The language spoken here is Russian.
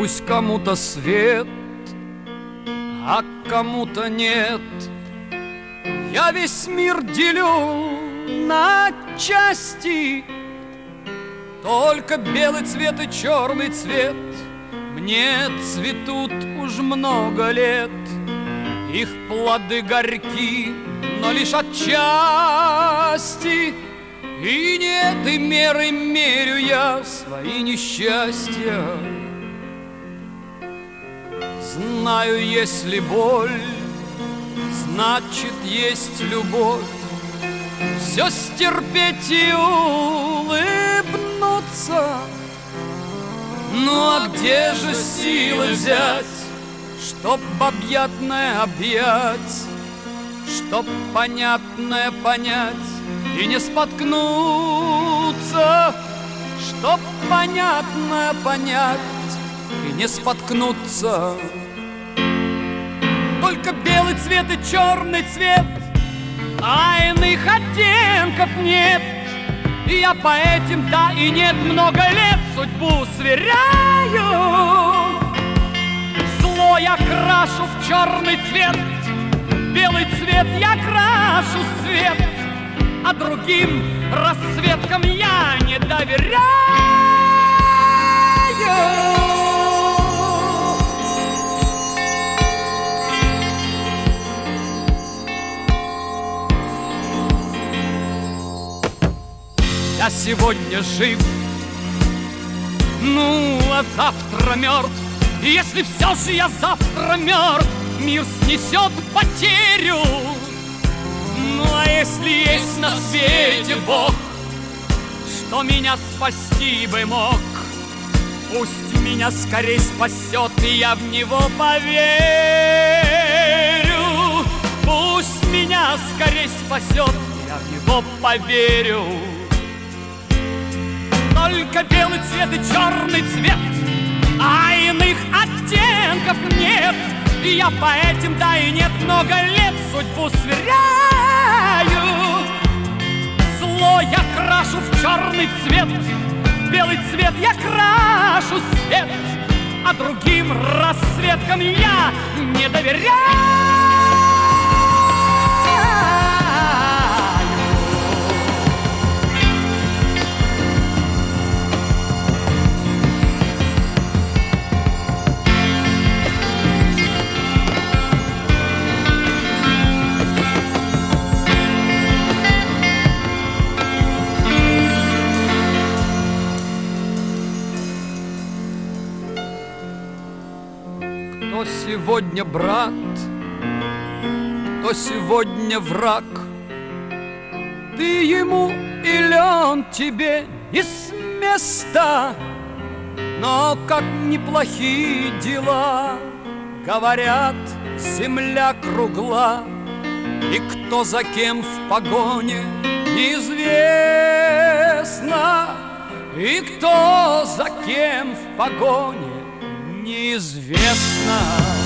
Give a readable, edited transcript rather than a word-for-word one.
Пусть кому-то свет, а кому-то нет. Я весь мир делю на части, только белый цвет и черный цвет мне цветут уж много лет. Их плоды горьки, но лишь отчасти, и не этой мерой мерю я свои несчастья. Знаю, если боль, значит, есть любовь. Все стерпеть и улыбнуться. Ну а где же силы взять, чтоб объятное объять, чтоб понятное понять и не споткнуться, чтоб понятное понять и не споткнуться. Только белый цвет и черный цвет, а иных оттенков нет. И я по этим, да и нет, много лет судьбу сверяю. Зло я крашу в черный цвет, белый цвет я крашу в свет, а другим расцветкам я не доверяю. Я сегодня жив, ну а завтра мертв. И если все же я завтра мертв, мир снесет потерю. Ну а если есть на свете Бог, что меня спасти бы мог, пусть меня скорей спасет, и я в него поверю. Пусть меня скорей спасет, я в него поверю. Только белый цвет и черный цвет, а иных оттенков нет. И я по этим, да и нет, много лет судьбу сверяю. Зло я крашу в черный цвет, в белый цвет я крашу свет, а другим расцветкам я не доверяю. Кто сегодня брат, кто сегодня враг, ты ему или он тебе не с места. Но как неплохие дела, говорят, земля кругла, и кто за кем в погоне неизвестно, и кто за кем в погоне неизвестно.